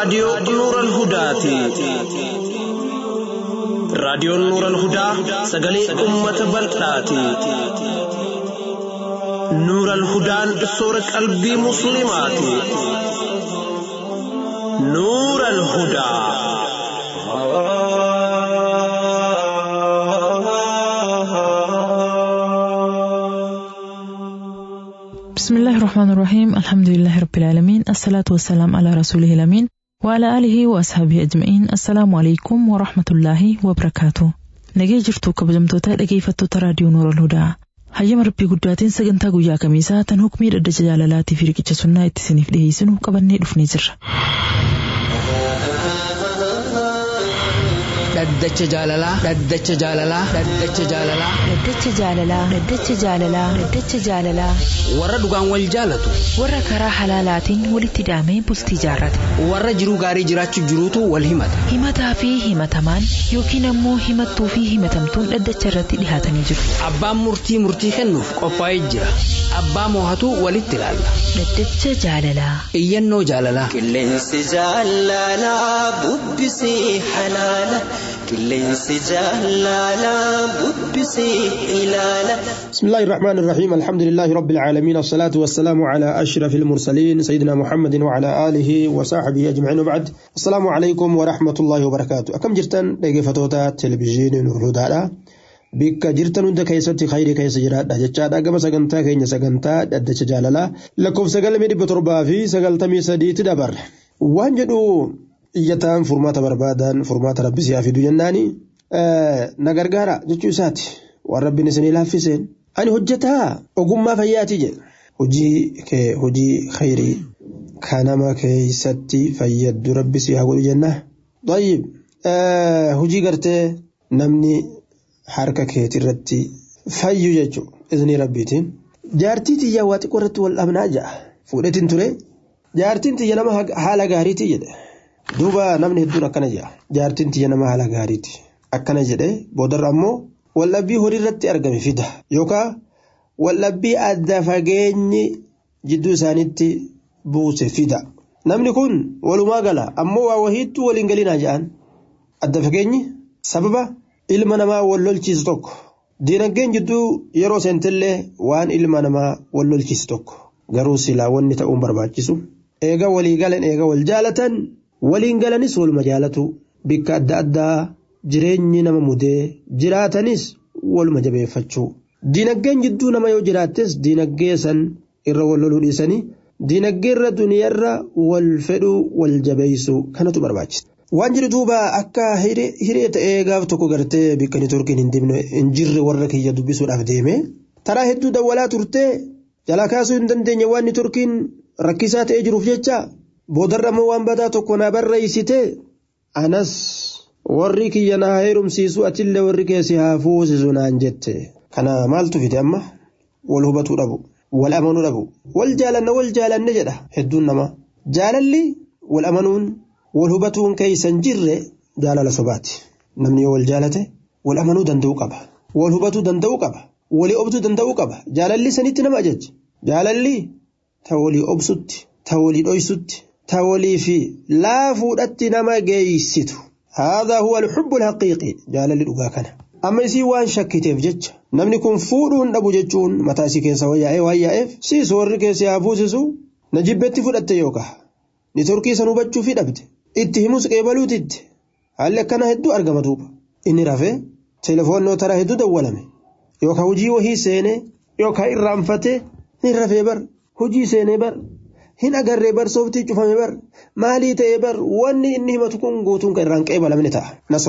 raadiyoo Nuural Hudaati. Raadiyoon Nuural Hudaa sagalee uummata bal'aati. Nuural Hudaan soora qalbii musliimaati. Nuural Hudaa. بسم الله الرحمن الرحيم الحمد لله رب العالمين الصلاة والسلام على رسوله الأمين وعلى آله وأصحابه أجمعين. السلام عليكم ورحمة الله وبركاته. نجي جرتو كبجمتوتا دقي فتوتا راديو نور الهدى. هيا ربي قدواتين سجنتا قويا كميسا تنهكمي رد جلالاتي في ركيتش سنة اتسنف دهيسنو قبني دفني جر. Daddacha jaalalaa daddacha jaalalaa daddacha jaalalaa daddacha jaalalaa daddacha jaalalaa daddacha jaalalaa warra dhugaan wal jaalatu warra karaa halaalaatiin walitti hidhamee bultii jaarrate warra jiruu gaarii jiraachuuf jiruutu wal himataa fi himatamaan yookiin ammoo himattuu fi himatamtuun daddacha irratti dhihaatanii jiru. Abbaan murtii kennuuf qophaa'ee jira. Abbaa moohatu walitti ilaalla. Daddacha jaalalaa iyyannoo jaalalaa qilleensi jaalalaa bubbisii halaala. qilleensi jaalalaa bubbisii ilaala. بسم الله الرحمن الرحيم الحمد لله رب العالمين الصلاة والسلام على أشرف المرسلين سيدنا محمد وعلى آله وصحبه أجمعين وبعد. السلام عليكم ورحمة الله وبركاته. أكم جرتن دقي فتوتا تلفزيون نور الهدى بك جرتن عند كيسة خير كيسة جرات دجاجة أجمع سجنتا كينيا سجنتا دجاجة جاللا لكم سجل مدي بتربا في سجل تمي سديت دبر وانجدو يتام فرمات بربادان فرمات ربي سيافي دجناني نجارجارا جتوسات والرب نسني لافسين أنا هجتها أقوم ما فياتي جل هجي خيري كان ما كيستي فيد ربي سيهاقو جنة. طيب هجي قرتي نمني حركة كيترتي فيو جيجو إذني ربيتي جارتي تيجا واتي قررت والأمنا جا فورتين تولي جارتين تيجا نما حالة غاريتي جده دوبا نمني هدون أكنا جا جارتين تيجا نما حالة غاريتي أكنا جده بودر أمو واللبي هوري رتي أرقمي فيدا يوكا واللبي أدى فاقيني جدو سانيتي بوسي فيدا نمني كون ولو ما قالا أمو وهيتو والإنجلينا جان أدى فاقيني سببا ilma namaa wallolchiisu tokko diinagdeen jidduu yeroo seentillee waan ilma namaa wallolchiisu tokko garuu silaa wanni ta'uun barbaachisu eega walii galan eega wal jaalatan waliin galanis waluma jaalatu bikka adda addaa jireenyi nama mudee jiraatanis waluma jabeeffachuu diinagdeen jidduu nama yoo jiraattes diinagdee san irra walloluu dhiisanii diinagdee irra duniyaarra wal fedhuu wal jabeessuu kanatu barbaachisa. waan jiru duuba akka hiree ta'ee gaaf tokko gartee bikkanii turkiin hin jirre warra kiyya dubbisuudhaaf deeme taraa hedduu dawwalaa turtee jalaa kaasuu hin dandeenye waan turkiin rakkisaa ta'ee jiruuf jecha boodarra immoo waan badaa tokko na barreessite anas warri kiyya na heerumsiisu atillee warri keessi haa fuusisu naan jette kana maaltu fide amma wal hubatuu dhabu wal amanuu dhabu wal jaalanne jedha hedduun nama jaalalli wal amanuun wal hubatuun keeysan jirre jaalala sobaati namni yoo wal jaalate wal amanuu danda'uu qaba wal hubatuu danda'uu qaba walii obsuu danda'uu qaba jaalalli sanitti nama ajaja jaalalli ta walii obsutti ta walii dhoysutti ta walii fi laafuudhatti nama geeysitu هذا هو الحب الحقيقي jaalalli dhugaa kana amma isii waan shakkiteef jecha namni kun fuudhuun dhabu jechuun mataa isii keessa wayyaa'eef siis warri keessi haa fuusisu na jibbetti fudhatte yookaan ni turkii san hubachuu fi dhabde itti himus qeebaluutitti haalli akkana hedduu argama duuba inni rafee telefoonnoo tara hedduu dawwalame yookaan hojii wahii seenee yookaan irraanfatee hin rafee bar hojii seenee bar hin agarree bar sooftii cufame bar maalii ta'ee bar wanni inni himatu kun guutuun kan irraan qeebalamne ta'a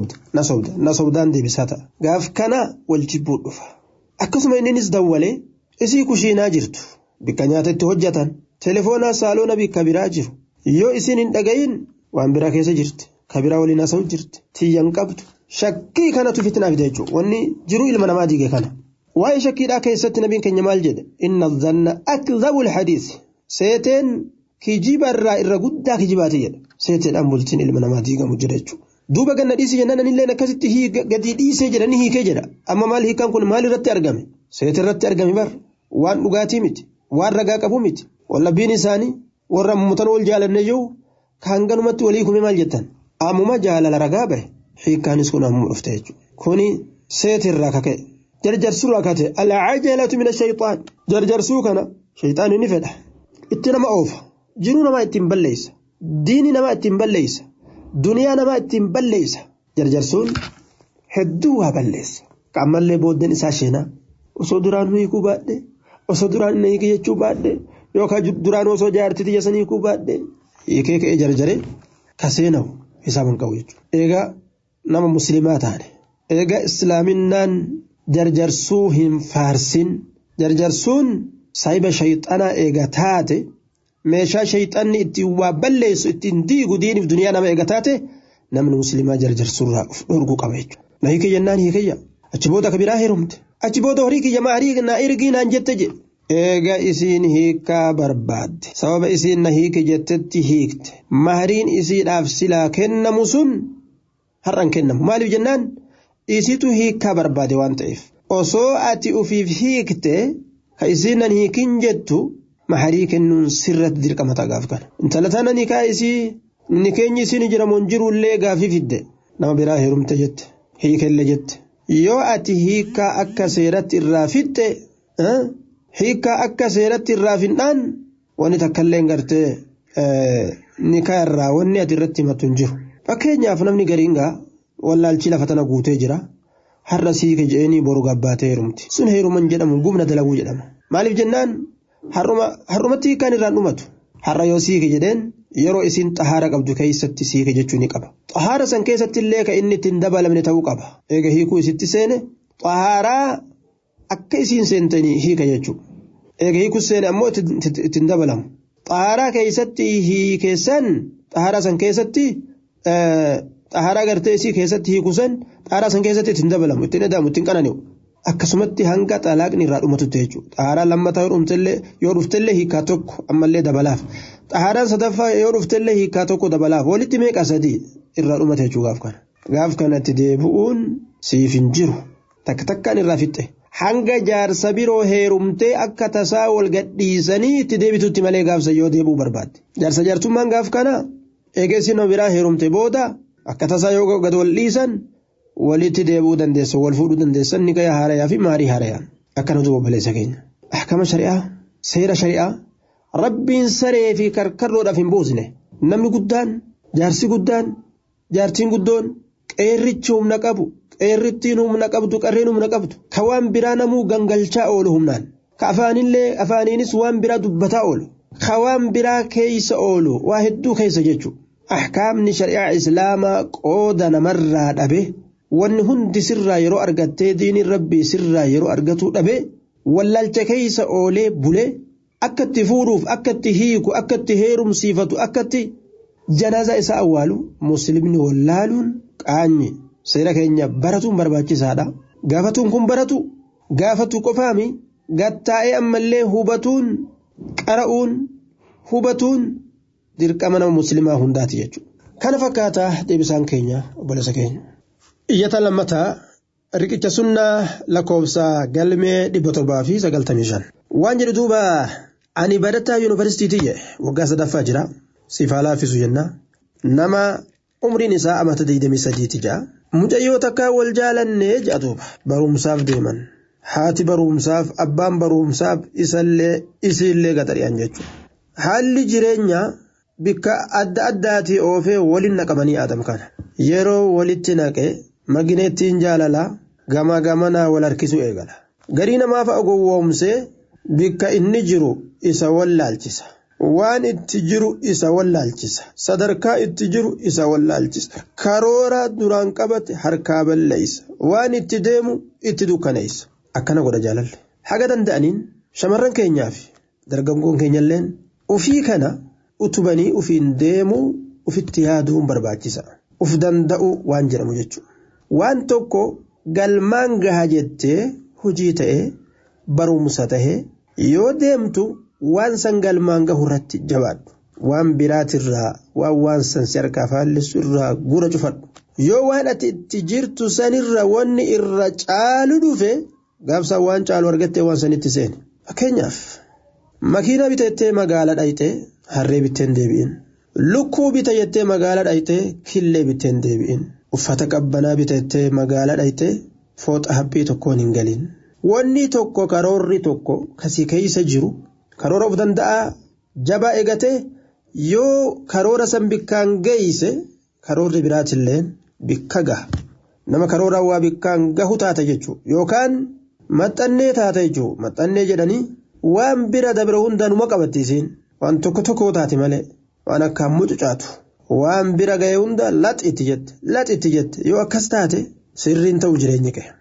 na sobdaan deebisaa ta'a gaaf kana wal jibbuu dhufa akkasuma inninis dawwalee isii kushiinaa jirtu bikka nyaata itti hojjetan telefoonaa saaloona bikka biraa jiru yoo isin hin dhagayin waan biraa keessa jirti kabiraa waliin haasa'u jirti tiyyan qabdu shakkii kanatu fitnaaf jechuudha wanni jiru ilma namaa diige kana waa'ee shakkiidhaa keessatti nabiin keenya maal jedhe inna dhanna akdhabul hadiis seeteen kijibarraa irra guddaa kijibaati jedha seeteedhaan bultiin ilma namaa diigamu jedha jechuudha duuba ganna dhiisi jennaan anillee akkasitti gadi dhiisee jedha ni hiikee jedha amma maal hiikaan kun maal irratti argame seete irratti argame bar waan dhugaatii miti waan ragaa qabu miti wallabbiin isaanii warra mutan wal jaalanne jiru kaanganumatti walii kume maal jettan ammuma jaalala ragaa bahe hiikkaanis kun ammuma dhufte jechuudha kuni seetirraa kaka'e jarjarsuurraa kate alcajalatu min ashayxaan jarjarsuu kana shayxaan inni fedha itti nama oofa jiruu namaa ittiin balleessa diini namaa ittiin balleessa duniyaa namaa ittiin balleessa jarjarsuun hedduu waa balleessa qaammallee booddeen isaa sheenaa osoo duraan hiikuu baadhe osoo duraan inni hiike jechuu baadhe yookaan duraan osoo jaartiti jasanii hiikuu baadhe hiikee ka'ee jarjare kaseenawu hisaaban qabu jechuudha eegaa nama muslimaa taane eegaa islaaminaan jarjarsuu hin faarsin jarjarsuun saayiba shayxanaa eega taate meeshaa shayxanni ittiin waa balleessu ittiin diigu diiniif duniyaa nama eega taate namni muslimaa jarjarsuurraa of dhorguu qaba jechuudha. Na hiike jennaan hiikeyya achi booda kabiraa heerumte achi booda horii kiyya maarii na ergii naan jette jedhe eega isiin hiikaa barbaadde sababa isiin na hiike jettetti hiikte mahariin isiidhaaf silaa kennamu sun har'an kennamu maaliif jennaan isitu hiikaa barbaade waan ta'eef osoo ati ufiif hiikte ka isiin nan hiikin jettu maharii kennuun sirratti dirqama ta'aaf kana intala tana nikaa isii ni keenyi isiin jiramoon jirullee gaafii fidde nama biraa heerumte jette hiikelle jette yoo ati hiikaa akka seeratti irraa fidde hiikaa akka seeratti irraa fidhaan wanni takkallee gartee nikaa irraa wanni ati irratti himattu hin jiru fakkeenyaaf namni gariingaa wallaalchi lafa tana guutee jira har'a siike je'anii boru gabbaatee heerumti sun heeruman jedhamu gumna dalaguu jedhama maaliif jennaan har'umatti hiikaan irraan dhumatu har'a yoo siike jedheen yeroo isiin xahaara qabdu keessatti siike jechuu ni qaba xahaara san keessatti illee ka inni ittiin dabalamne ta'uu qaba eega hiikuu isitti seene xahaaraa akka isiin seentanii hiika jechuudha eega hiikuu seene ammoo ittiin dabalamu xahaaraa keessatti hiikeessan xahaaraa san keessatti xahaaraa gartee isii keessatti hiikusan xahaaraa san keessatti ittiin dabalamu ittiin edamu ittiin qanani'u akkasumatti hanga xalaaqni irraa dhumatutti jechuudha xahaaraa lammataa yoo dhuftellee hiikaa tokko ammallee dabalaaf xahaaraan sadaffaa yoo dhuftellee hiikaa tokko dabalaaf walitti meeqa sadii irraa dhumate jechuudha gaaf kanatti deebi'uun siif hin jiru takkaan irraa fixxe hanga jaarsa biroo heerumtee akka tasaa wal gadhiisanii itti deebitutti malee gaafsa yoo deebi'uu barbaadde jaarsa jaartummaan gaaf kana eegessi nama biraa heerumte booda akka tasaa yoo gad wal dhiisan walitti deebi'uu dandeessan wal fuudhuu dandeessan ni gaya haarayaa fi maarii haarayaan akkana duuba baleessa keenya ahkama shari'aa seera shari'aa rabbiin saree fi karkarroodhaaf hin buusne namni guddaan jaarsi guddaan jaartiin guddoon qeerrichi humna qabu qeerrittiin humna qabdu qarreen humna qabdu ka waan biraa namuu gangalchaa oolu humnaan ka afaaniinis waan biraa dubbataa oolu ka waan biraa keeysa oolu waa hedduu keeysa jechuudha ahkaamni shari'aa islaamaa qooda namarraa dhabe wanni hundi sirraa yeroo argattee diiniin rabbii sirraa yeroo argatu dhabe wallaalcha keeysa oolee bulee akka itti fuudhuuf akka itti hiiku akka itti heerumsiifatu akka itti janaaza isaa awwaalu muslimni wallaaluun qaanyi seera keenya baratuun barbaachisaadha gaafatuun kun baratu gaafatu qofaami gattaa'ee ammallee hubatuun qara'uun hubatuun dirqama nama muslimaa hundaati jechuudha kana fakkaataa deebisaan keenya obboleessa keenya iyyata lammataa riqicha sunnaa lakkoofsa galmee 795 waan jedhu duuba ani barataa yuunivarsiitii jedhe waggaa sadaffaa jira siifaa laaffisu jenna nama umriin isaa amata 23 jira mucayyoo takkaa wal jaalannee jedha duuba barumsaaf deeman haati barumsaaf abbaan barumsaaf isiillee gaxari'an jechuudha haalli jireenyaa bikka adda addaatii oofee waliin naqamanii aadam kana yeroo walitti naqee magineettiin jaalalaa gama gamanaa wal harkisuu eegala garii namaaf agowwoomsee bikka inni jiru isa wallaalchisa waan itti jiru isa wallaalchisa sadarkaa itti jiru isa wallaalchisa karoora duraan qabate harkaa balleessa waan itti deemu itti dukkaneessa akkana godha jaalalli haga danda'aniin shamarran keenyaa fi dargaggoon keenyalleen ufii kana utubanii ufiin deemuu ufitti yaaduun barbaachisa uf danda'u waan jedhamu jechuudha waan tokko galmaan gaha jettee hojii ta'ee barumsa ta'ee yoo deemtu waan san galmaan gahu irratti jabaadhu waan biraatirraa waan san si harkaa faallisu irraa gura cufadhu yoo waan ati itti jirtu sanirra wanni irra caalu dhufe gaafsa waan caalu argattee waan sanitti seeni fakkeenyaaf makiina bitettee magaala dhayxee harree bitteen deebi'in lukkuu bita jettee magaalaa dhaytee killee bitteen deebi'in uffata qabbanaa bita jettee magaalaa dhaytee fooxa haphii tokkoon hin galin wanni tokko karoorri tokko kasii keessa jiru karoora of danda'a jabaa eegatee yoo karoora san bikkaan geeyse karoorri biraatillee bikka gaha nama karoora waa bikkaan gahu taata jechuudha yookaan maxxannee taata jechuudha maxxannee jedhanii waan bira dabre hundaanuma qabattiisiin waan tokko tokko taate malee waan akka mucucaatu waan bira ga'e hunda laxitti jette yoo akkas taate sirriin ta'u jireenya kee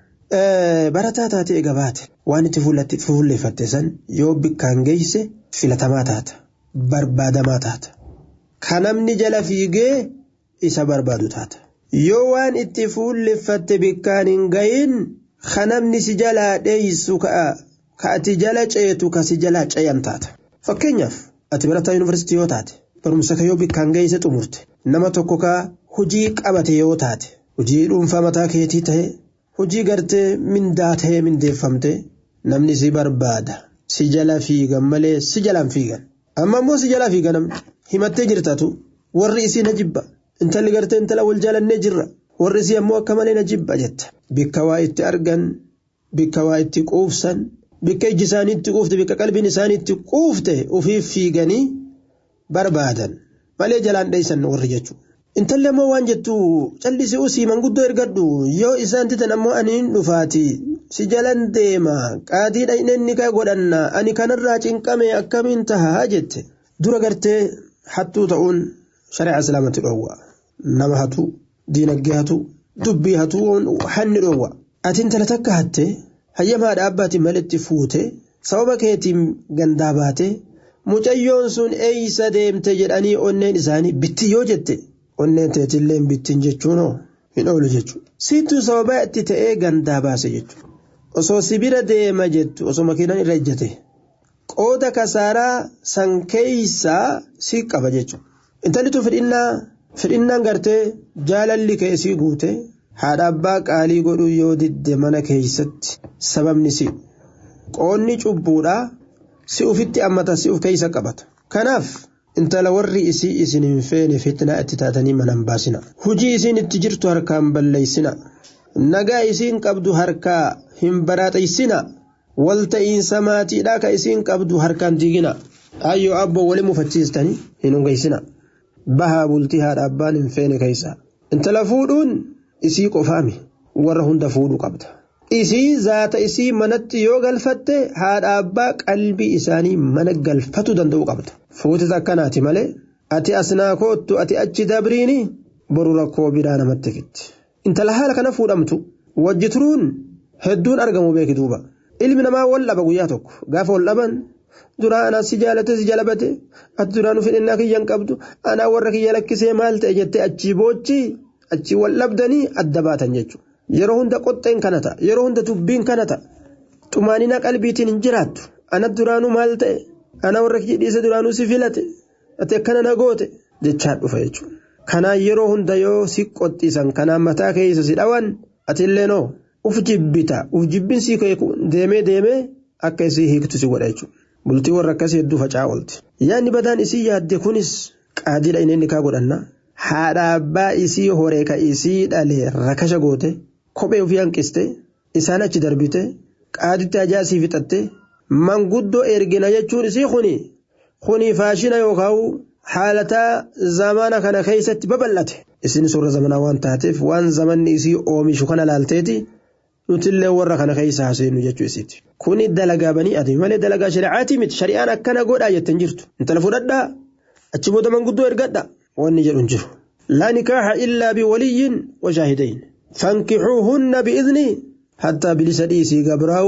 barataa taate eega baate waan itti fuulleeffatte san yoo bikkaan geeyse filatamaa taata barbaadamaa taata kan namni jala fiigee isa barbaadu taata yoo waan itti fuulleeffatte bikkaan hin gayin kan namni si jalaa dheeysu ka ati jala ceetu ka si jalaa ceyan taata fakkeenyaaf ati barataa yuunivarsiitii yoo taate barumsa ka yoo bikkaan geeyse xumurte nama tokko ka hojii qabate yoo taate hojii dhuunfaa mataa keetii ta'e hojii gartee mindaa ta'ee mindeeffamte namni si barbaada si jala fiigan malee si jalaan fiigan amma immoo si jalaa fiigan himattee jirtatu warri isii na jibba intalli gartee intala wal jaalannee jirra warri isii ammoo akka malee na jibba jetta bikka waa itti argan bikka waa itti quufsan bikka iji isaanii itti quufte bikka qalbiin isaanii itti quufte ufiif fiiganii barbaadan malee jalaan dheeysan warri jechuudha. Intalli ammoo waan jettu callisi usii manguddoo ergadhu yoo isaan titan ammoo aniin dhufaati si jalan deema qaadii dhaynenni ka godhanna ani kanarraa cinqame akkamiin tahaa jette dura gartee hattuu ta'uun shari'a islaamatti dhoowwa nama hatu diinagdee hatu dubbii hatu hanni dhoowwa ati intala takka hatte hayyamaa dhaabbaatiin malitti fuute sababa keetiin gandaa baate mucayyoon sun eeysa deemte jedhanii onneen isaanii bitti yoo jette onneen teetillee bittiin jechuun hin oolu jechuudha. Siituu sababa itti ta'ee gandaa baase jechuudha. Osoo sibira deema jettu osoo makiinaan irra ejjate qooda kasaaraa san keeysaa si qaba jechuudha. Intalli tun fidhinnaan gartee jaalalli keessii guute haadha abbaa qaalii godhuu yoo didde mana keeysatti sababni si qoonni cubbuudhaa si ufitti ammata si uf keeysa qabata. Kanaaf intala warri isii isin hin feene fitnaa itti taatanii manan baasina hujii isiin itti jirtu harkaan balleeysina nagaa isiin qabdu harkaa hin baraaxeysina walta'iinsa maatiidhaa ka isiin qabdu harkaan diigina ayyoo abboo wali mufachiistanii hin hungeysina bahaa bultii haadha abbaan hin feene keeysa intala fuudhuun isii qofaami warra hunda fuudhuu qabda isii zaata isii manatti yoo galfatte haadha abbaa qalbii isaanii mana galfatu danda'uu qabda fuutis akkanaati malee ati asnaa koottu ati achi dabriini boru rakkoo biraa namatti fitti intala haala kana fuudhamtu wajji turuun hedduun argamu beeki duuba ilmi namaa wal dhaba guyyaa tokko gaafa wal dhaban duraa anaa si jaalate si jalabate ati duraan fedhinnaa kiyyan qabdu anaa warra kiyya lakkisee maal ta'e jettee achii boochi achii wal dhabdanii adda baatan jechuudha. Yeroo hunda qoxxeen kana ta'a yeroo hunda dubbiin kana ta'a xumaanina qalbiitiin hin jiraattu ana duraanuu maal ta'e ana warra kiyya dhiise duraanuu si filate ati akkana na goote jechaa dhufa jechuudha. Kanaan yeroo hunda yoo si qoxxiisan kanaan mataa keessa si dhawan ati illee noo uf jibbita uf jibbin si deemee akka isii hiiktu si godha jechuudha. Bultii warra akkasii hedduu facaa oolti. Yaadni badaan isii yaadde kunis qaadiidha inni kaa godhanna haadha abbaa isii horee ka isii dhalee rakasha goote. Kophee ofii hanqiste isaan achi darbite qaaditti ajaa'isii fixatte manguddoo ergina jechuun isii kuni faashina yookaan haalataa zamana kana keessatti babal'ate isin suuraa zamanaa waan taateef waan zamanni isii oomishu kana laalteeti nutillee warra kana keessa haaseenu jechuu isiiti kuni dalagaa banii ati malee dalagaa shari'aati miti shari'aan akkana godhaa jettee jirtu intala fudhadhaa achi booda manguddoo ergadhaa wanni jedhu hin jiru laa nikaaha illaa biwaliyyin wa shaahidayn. فانكحوهن بإذني حتى بلسديسي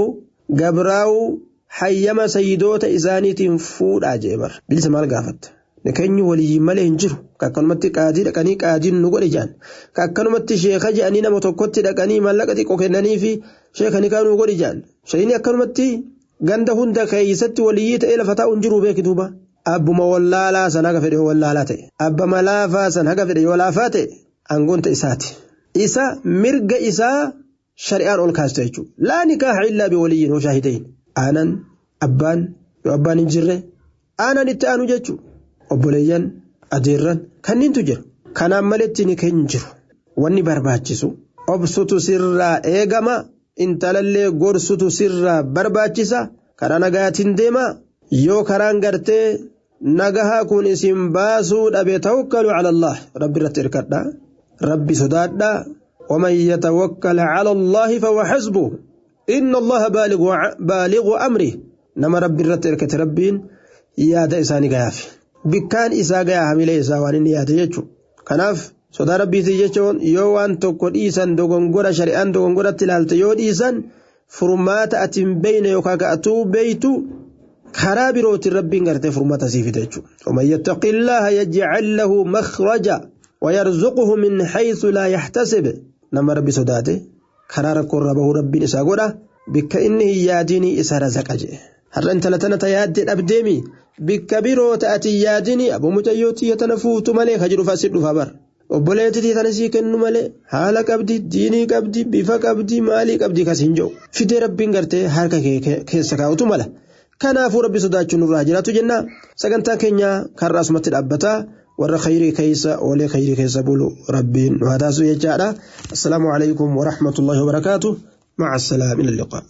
قبراو حيما سيدوت إزانيت فود أجيبر بلس مال قافت نكني ولي ماله انجرو كأكنمت قادي لكني قادي نقول جان كأكنمت شيخ جاني نمتوكت لكني ملكتي كوكنني في شيخ نكانو نقول جان شيني أكنمت غندهن دكيست وليت إلى فتاة انجرو بك دوبا أبو مولالا سنغ فدي ولالته أبو ملافا سنغ فدي ولافته أنغون تإساتي إسا مرق إسا شريان أول كاستو يجو لا نكاح إلا بولي وشاهدين أبان يو أبان انجره أنا نتانو جيجو أبوليان adeerran kanniintu jira kanaan maletti ni kan jiru wanni barbaachisu obsutu sirraa eegama intalallee gorsutu sirraa barbaachisa karaa nagaatiin deema yoo karaan gartee nagahaa kun isin baasuu dhabe tawakkalu ala Allah rabbi irratti irkadha rabbi sodaadha ومن يتوكل على الله فهو حسبه إن الله بالغ أمره نما رب الرتيرك ربين ياد إساني قياف بكان إسا قياها ملي إسا وانين ياد يجو كناف صدا ربي تيجون يوان تقول إيسان دوغنغورا شريان دوغنغورا تلالت يود إيسان فرمات أتم بين يوكاك أتو بيتو خرابروت الربين غرتي فرمات سيفي تيجو ومن يتق الله يجعل له مخرجا ويرزقه من حيث لا يحتسب نما ربي صداته خرار قربه ربي إسا قولا بك إنه ياديني إسا رزق أجي هل أنت لتنة يادين أبديمي بك بيرو تأتي ياديني أبو متيوتي يتنفوت ملي خجر فاسد فبر وبليتي تنسي كنو ملي حالك أبدي ديني كبدي بفك أبدي مالك أبدي كسنجو في دي ربي نغرتي حالك كيسكاوتو ملا كنافو ربي صداته نراجرات جنة سكنتا كينيا كراس متل أبتا ور خيري كيسا ولي خيري كيسا بولو ربين وهذا سوية جارة السلام عليكم ورحمة الله وبركاته مع السلام إلى اللقاء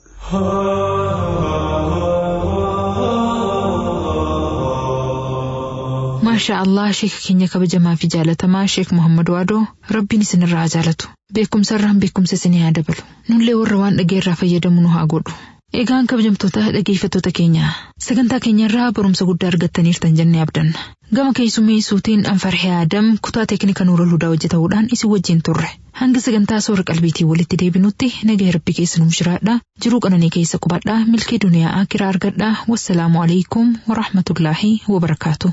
ما شاء الله شيخ كينيا كبجما في جالة ما شيخ محمد وادو ربي نسن الرعجالته بكم سرهم بكم سسني هادبلو نولي وروان أجير رافيا دمونها قولو eegaan kabajamtoota dhaggeeffattoota keenya sagantaa keenya irraa barumsa guddaa argattaniirtan jennee abdanna gama keessummeessuutiin Anfarhee Adam kutaa teeknika Nuurul Hudaa hojjetamuudhaan isin wajjin turre hanga sagantaa soora qalbiitii walitti deebinutti nagaa rabbi keessa nuuf jiraadha jiruu qananii keessa qubadha milkii duniyaa aakiraa argadha wassalaamu alaikum warahmatullaahi wabarakaatuh.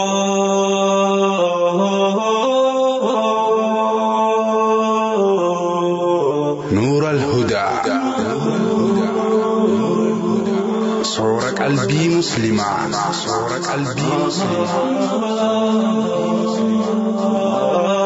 نور الهدى صورة قلبي مسلمة